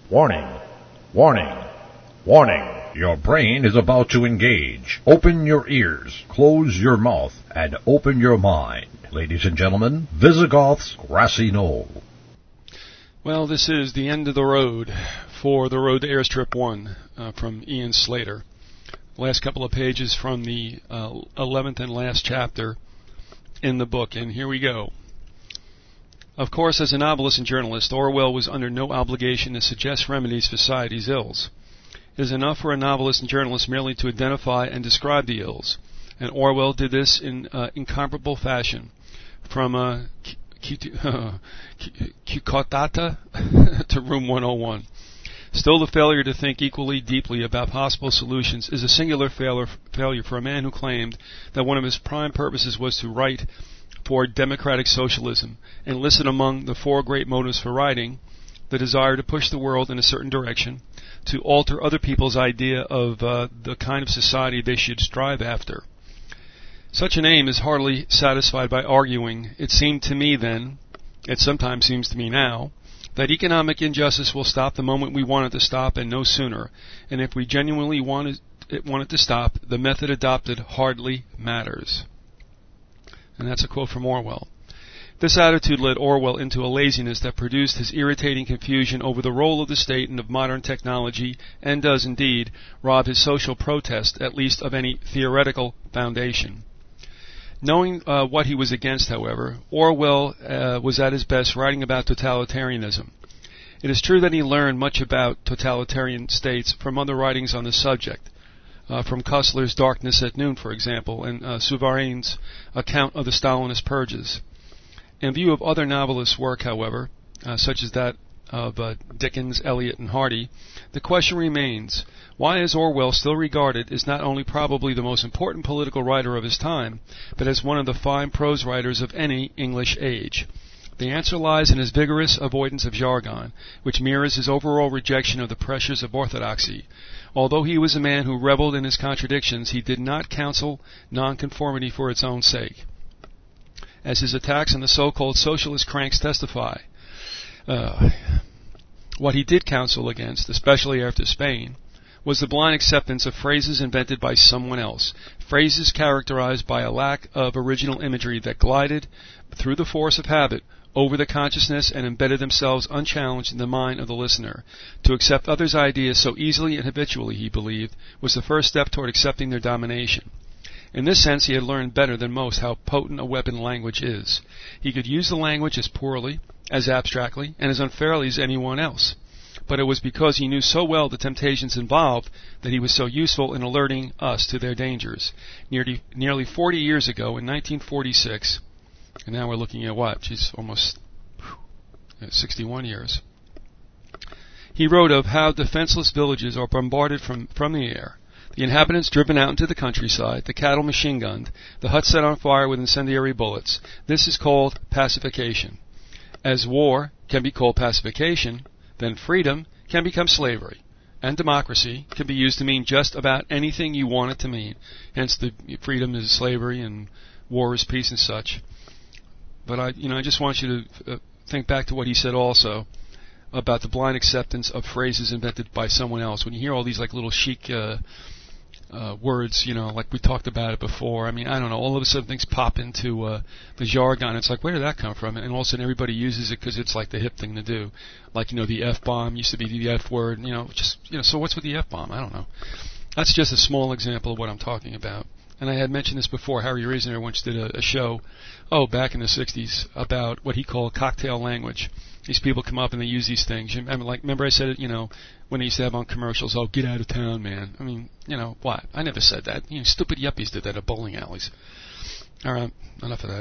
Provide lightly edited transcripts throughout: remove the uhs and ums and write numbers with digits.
Warning, warning, warning. Your brain is about to engage. Open your ears, close your mouth, and open your mind. Ladies and gentlemen, Visigoth's Grassy Knoll. Well, this is the end of the road for The Road to Airstrip 1 from Ian Slater. Last couple of pages from the 11th and last chapter in the book, and here we go. Of course, as a novelist and journalist, Orwell was under no obligation to suggest remedies for society's ills. It is enough for a novelist and journalist merely to identify and describe the ills, and Orwell did this in incomparable fashion, from Kukatata to Room 101. Still, the failure to think equally deeply about possible solutions is a singular failure for a man who claimed that one of his prime purposes was to write for democratic socialism, and listed among the four great motives for writing the desire to push the world in a certain direction, to alter other people's idea of the kind of society they should strive after. Such an aim is hardly satisfied by arguing. It seemed to me then, it sometimes seems to me now, that economic injustice will stop the moment we want it to stop and no sooner, and if we genuinely want it to stop, the method adopted hardly matters. And that's a quote from Orwell. This attitude led Orwell into a laziness that produced his irritating confusion over the role of the state and of modern technology, and does indeed rob his social protest, at least, of any theoretical foundation. Knowing what he was against, however, Orwell was at his best writing about totalitarianism. It is true that he learned much about totalitarian states from other writings on the subject, from Cussler's Darkness at Noon, for example, and Souvaraine's account of the Stalinist purges. In view of other novelists' work, however, such as that of Dickens, Eliot, and Hardy, the question remains, why is Orwell still regarded as not only probably the most important political writer of his time, but as one of the fine prose writers of any English age? The answer lies in his vigorous avoidance of jargon, which mirrors his overall rejection of the pressures of orthodoxy. Although he was a man who reveled in his contradictions, he did not counsel nonconformity for its own sake, as his attacks on the so-called socialist cranks testify. What he did counsel against, especially after Spain, was the blind acceptance of phrases invented by someone else, phrases characterized by a lack of original imagery that glided, through the force of habit, over the consciousness and embedded themselves unchallenged in the mind of the listener. To accept others' ideas so easily and habitually, he believed, was the first step toward accepting their domination. In this sense, he had learned better than most how potent a weapon language is. He could use the language as poorly, as abstractly, and as unfairly as anyone else. But it was because he knew so well the temptations involved that he was so useful in alerting us to their dangers. Nearly 40 years ago, in 1946, and now we're looking at what? Geez, almost 61 years. He wrote of how defenseless villages are bombarded from the air, the inhabitants driven out into the countryside, the cattle machine-gunned, the huts set on fire with incendiary bullets. This is called pacification. As war can be called pacification, then freedom can become slavery, and democracy can be used to mean just about anything you want it to mean. Hence, the freedom is slavery and war is peace and such. But I just want you to think back to what he said also about the blind acceptance of phrases invented by someone else. When you hear all these like little chic words, like we talked about it before. I mean, I don't know. All of a sudden, things pop into the jargon. It's like, where did that come from? And all of a sudden, everybody uses it because it's like the hip thing to do. Like, the F-bomb used to be the F word. So what's with the F-bomb? I don't know. That's just a small example of what I'm talking about. And I had mentioned this before. Harry Reasoner once did a show, back in the 60s, about what he called cocktail language. These people come up and they use these things. Remember I said it, when they used to have on commercials, get out of town, man. I mean, what? I never said that. Stupid yuppies did that at bowling alleys. All right, enough of that.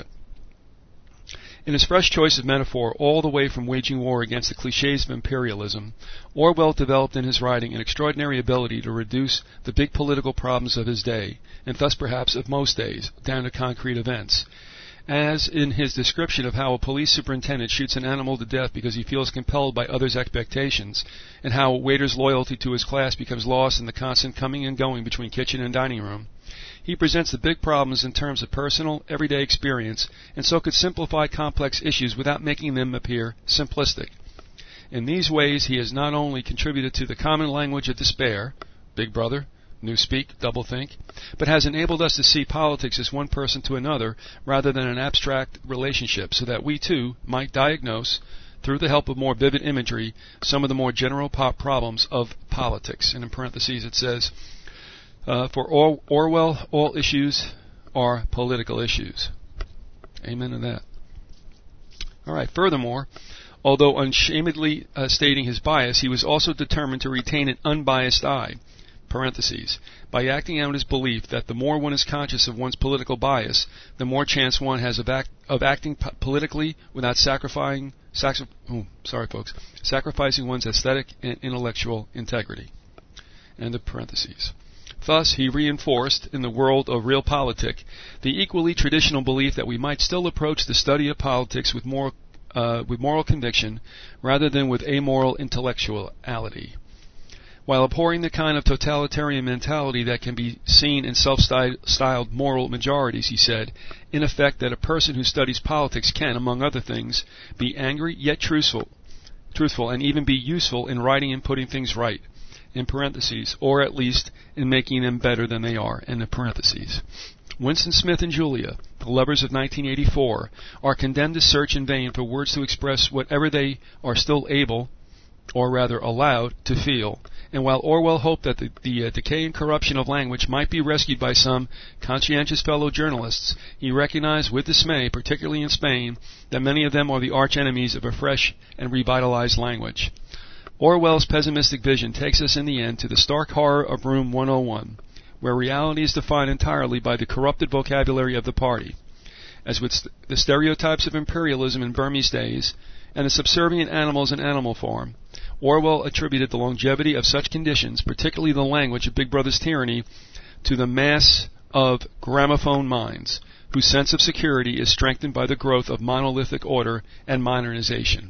In his fresh choice of metaphor, all the way from waging war against the cliches of imperialism, Orwell developed in his writing an extraordinary ability to reduce the big political problems of his day, and thus perhaps of most days, down to concrete events. As in his description of how a police superintendent shoots an animal to death because he feels compelled by others' expectations, and how a waiter's loyalty to his class becomes lost in the constant coming and going between kitchen and dining room, he presents the big problems in terms of personal, everyday experience, and so could simplify complex issues without making them appear simplistic. In these ways, he has not only contributed to the common language of despair, Big Brother, Newspeak, Doublethink, but has enabled us to see politics as one person to another rather than an abstract relationship, so that we too might diagnose, through the help of more vivid imagery, some of the more general problems of politics. And in parentheses it says, for Orwell, all issues are political issues. Amen to that. All right. Furthermore, although unshamedly stating his bias, he was also determined to retain an unbiased eye, parentheses, by acting out his belief that the more one is conscious of one's political bias, the more chance one has of acting politically without sacrificing one's aesthetic and intellectual integrity. End of parentheses. Thus, he reinforced, in the world of realpolitik, the equally traditional belief that we might still approach the study of politics with moral conviction rather than with amoral intellectuality. While abhorring the kind of totalitarian mentality that can be seen in self-styled moral majorities, he said, in effect, that a person who studies politics can, among other things, be angry yet truthful, and even be useful in writing and putting things right, in parentheses, or at least in making them better than they are, end of parentheses. Winston Smith and Julia, the lovers of 1984, are condemned to search in vain for words to express whatever they are still able, or rather allowed, to feel. And while Orwell hoped that the decay and corruption of language might be rescued by some conscientious fellow journalists, he recognized with dismay, particularly in Spain, that many of them are the arch-enemies of a fresh and revitalized language. Orwell's pessimistic vision takes us in the end to the stark horror of Room 101, where reality is defined entirely by the corrupted vocabulary of the party. As with the stereotypes of imperialism in Burmese days, and the subservient animals in Animal Farm, Orwell attributed the longevity of such conditions, particularly the language of Big Brother's tyranny, to the mass of gramophone minds, whose sense of security is strengthened by the growth of monolithic order and modernization.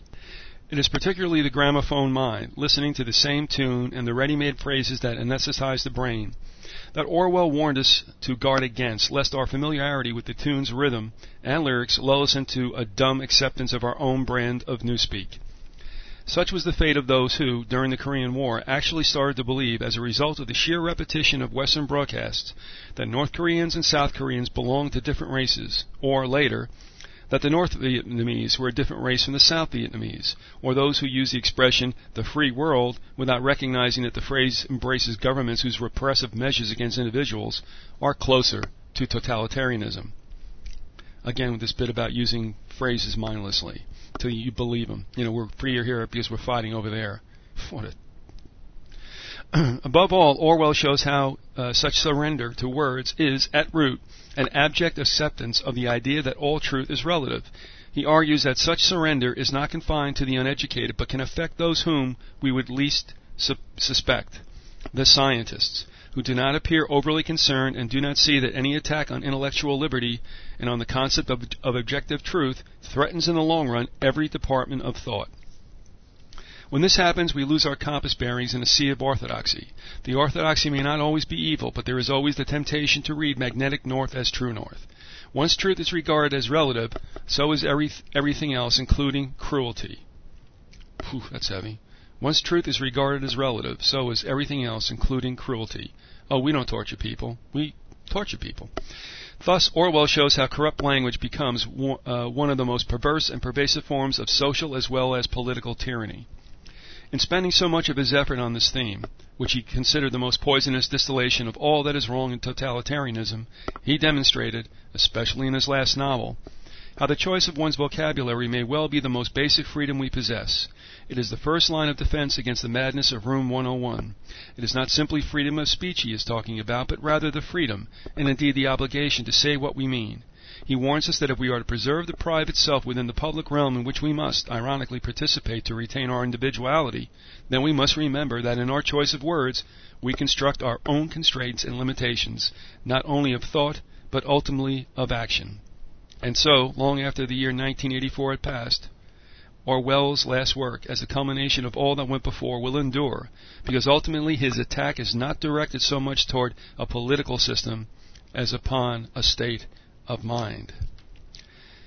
It is particularly the gramophone mind, listening to the same tune and the ready-made phrases that anesthetize the brain, that Orwell warned us to guard against, lest our familiarity with the tune's rhythm and lyrics lull us into a dumb acceptance of our own brand of newspeak. Such was the fate of those who, during the Korean War, actually started to believe, as a result of the sheer repetition of Western broadcasts, that North Koreans and South Koreans belonged to different races, or, later, that the North Vietnamese were a different race from the South Vietnamese, or those who use the expression, the free world, without recognizing that the phrase embraces governments whose repressive measures against individuals are closer to totalitarianism. Again, with this bit about using phrases mindlessly, till you believe them. We're freer here because we're fighting over there. Above all, Orwell shows how such surrender to words is, at root, an abject acceptance of the idea that all truth is relative. He argues that such surrender is not confined to the uneducated, but can affect those whom we would least suspect, the scientists, who do not appear overly concerned and do not see that any attack on intellectual liberty and on the concept of objective truth threatens in the long run every department of thought. When this happens, we lose our compass bearings in a sea of orthodoxy. The orthodoxy may not always be evil, but there is always the temptation to read magnetic north as true north. Once truth is regarded as relative, so is everything else, including cruelty. Whew, that's heavy. Once truth is regarded as relative, so is everything else, including cruelty. Oh, we don't torture people. We torture people. Thus, Orwell shows how corrupt language becomes one of the most perverse and pervasive forms of social as well as political tyranny. In spending so much of his effort on this theme, which he considered the most poisonous distillation of all that is wrong in totalitarianism, he demonstrated, especially in his last novel, how the choice of one's vocabulary may well be the most basic freedom we possess. It is the first line of defense against the madness of Room 101. It is not simply freedom of speech he is talking about, but rather the freedom, and indeed the obligation, to say what we mean. He warns us that if we are to preserve the private self within the public realm in which we must, ironically, participate to retain our individuality, then we must remember that in our choice of words, we construct our own constraints and limitations, not only of thought, but ultimately of action. And so, long after the year 1984 had passed, Orwell's last work, as the culmination of all that went before, will endure, because ultimately his attack is not directed so much toward a political system as upon a state of mind.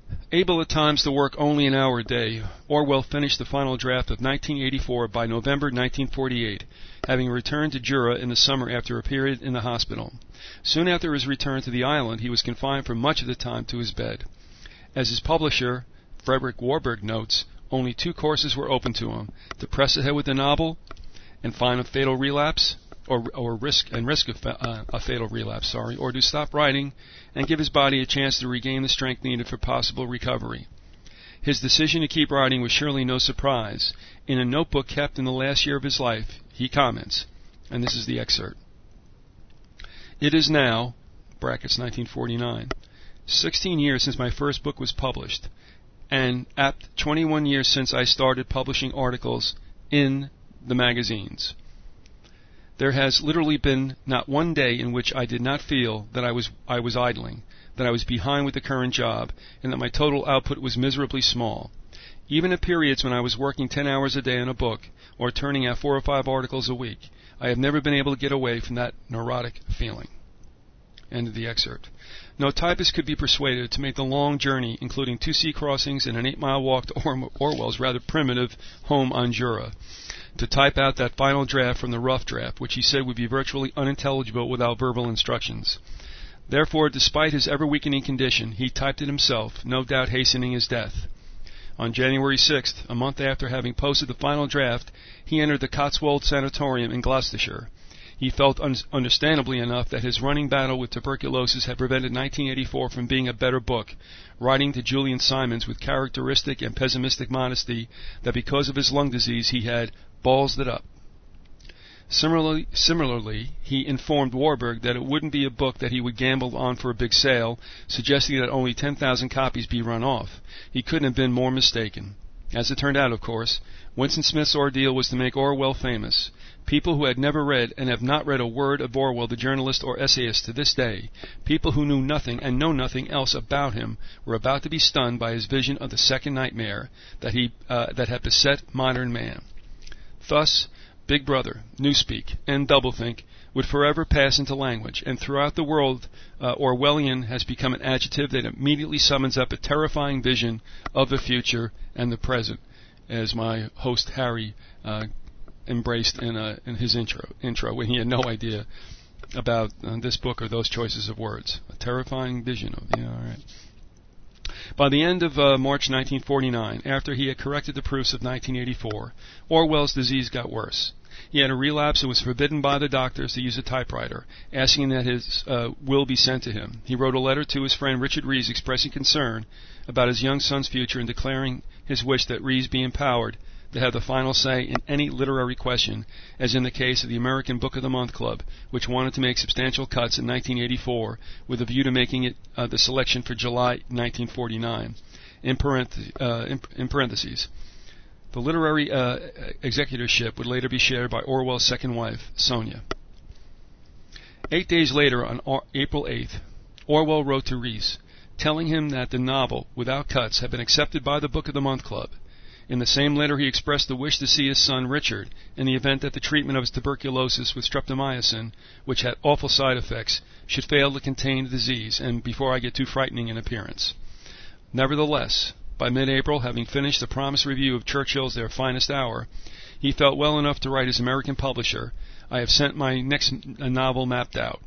Able at times to work only an hour a day, Orwell finished the final draft of 1984 by November 1948, having returned to Jura in the summer after a period in the hospital. Soon after his return to the island, he was confined for much of the time to his bed. As his publisher, Frederick Warburg, notes, only 2 courses were open to him: to press ahead with the novel and find a fatal relapse, or risk a fatal relapse, or to stop writing and give his body a chance to regain the strength needed for possible recovery. His decision to keep writing was surely no surprise. In a notebook kept in the last year of his life, he comments, and this is the excerpt: "It is now, brackets 1949, 16 years since my first book was published, and apt 21 years since I started publishing articles in the magazines. There has literally been not one day in which I did not feel that I was idling, that I was behind with the current job, and that my total output was miserably small. Even at periods when I was working 10 hours a day on a book, or turning out 4 or 5 articles a week, I have never been able to get away from that neurotic feeling." End of the excerpt. No typist could be persuaded to make the long journey, including 2 sea crossings and an 8-mile walk to Orwell's rather primitive home on Jura, to type out that final draft from the rough draft, which he said would be virtually unintelligible without verbal instructions. Therefore, despite his ever-weakening condition, he typed it himself, no doubt hastening his death. On January 6th, a month after having posted the final draft, he entered the Cotswold Sanatorium in Gloucestershire. He felt understandably enough that his running battle with tuberculosis had prevented 1984 from being a better book, writing to Julian Simons with characteristic and pessimistic modesty that because of his lung disease he had ballsed it up. Similarly, he informed Warburg that it wouldn't be a book that he would gamble on for a big sale, suggesting that only 10,000 copies be run off. He couldn't have been more mistaken. As it turned out, of course, Winston Smith's ordeal was to make Orwell famous. People who had never read and have not read a word of Orwell the journalist or essayist to this day, people who knew nothing and know nothing else about him, were about to be stunned by his vision of the second nightmare that had beset modern man. Thus, Big Brother, Newspeak, and Doublethink would forever pass into language, and throughout the world, Orwellian has become an adjective that immediately summons up a terrifying vision of the future and the present, as my host Harry embraced in his intro when he had no idea about this book or those choices of words. A terrifying vision of, yeah, all right. By the end of March 1949, after he had corrected the proofs of 1984, Orwell's disease got worse. He had a relapse and was forbidden by the doctors to use a typewriter, asking that his will be sent to him. He wrote a letter to his friend Richard Rees expressing concern about his young son's future and declaring his wish that Rees be empowered to have the final say in any literary question, as in the case of the American Book of the Month Club, which wanted to make substantial cuts in 1984 with a view to making it the selection for July 1949. In parentheses, the literary executorship would later be shared by Orwell's second wife, Sonia. 8 days later, on April 8th, Orwell wrote to Rees, telling him that the novel, without cuts, had been accepted by the Book of the Month Club. In the same letter, he expressed the wish to see his son Richard in the event that the treatment of his tuberculosis with streptomycin, which had awful side effects, should fail to contain the disease, and before I get too frightening in appearance. Nevertheless, by mid-April, having finished the promised review of Churchill's Their Finest Hour, he felt well enough to write his American publisher, "I have sent my next novel mapped out.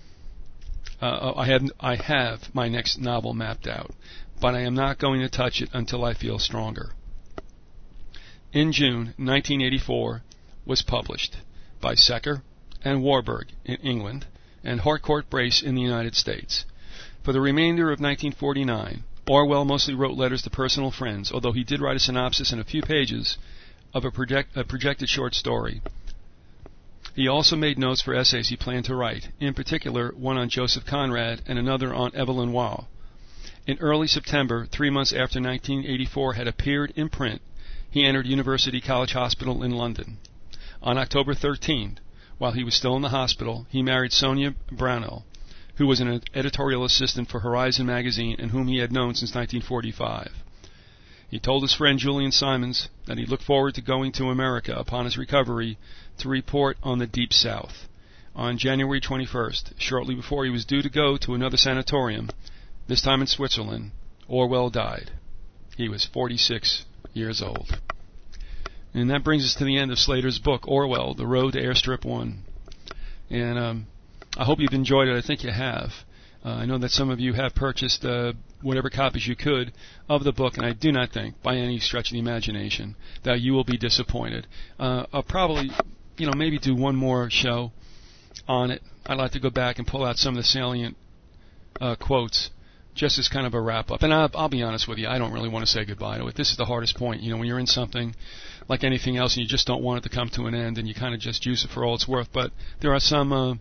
I have my next novel mapped out, but I am not going to touch it until I feel stronger." In June 1984 was published by Secker and Warburg in England and Harcourt Brace in the United States. For the remainder of 1949, Orwell mostly wrote letters to personal friends, although he did write a synopsis in a few pages of a projected short story. He also made notes for essays he planned to write, in particular one on Joseph Conrad and another on Evelyn Waugh. In early September, 3 months after 1984 had appeared in print, he entered University College Hospital in London. On October 13th, while he was still in the hospital, he married Sonia Brownell, who was an editorial assistant for Horizon magazine and whom he had known since 1945. He told his friend Julian Simons that he looked forward to going to America upon his recovery to report on the Deep South. On January 21st, shortly before he was due to go to another sanatorium, this time in Switzerland, Orwell died. He was 46 years old. And that brings us to the end of Slater's book, Orwell, The Road to Airstrip 1. And I hope you've enjoyed it. I think you have. I know that some of you have purchased whatever copies you could of the book, and I do not think, by any stretch of the imagination, that you will be disappointed. I'll probably, maybe do one more show on it. I'd like to go back and pull out some of the salient quotes, just as kind of a wrap-up. And I'll be honest with you, I don't really want to say goodbye to it. This is the hardest point. When you're in something like anything else and you just don't want it to come to an end and you kind of just use it for all it's worth. But there are some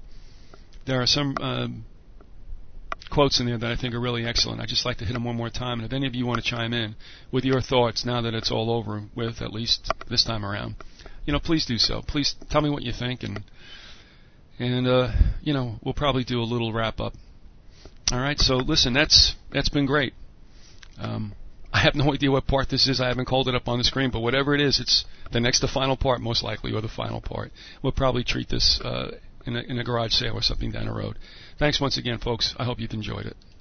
quotes in there that I think are really excellent. I'd just like to hit them one more time. And if any of you want to chime in with your thoughts now that it's all over with, at least this time around, please do so. Please tell me what you think, and we'll probably do a little wrap-up. All right, so listen, that's been great. I have no idea what part this is. I haven't called it up on the screen, but whatever it is, it's the next to final part, most likely, or the final part. We'll probably treat this in a garage sale or something down the road. Thanks once again, folks. I hope you've enjoyed it.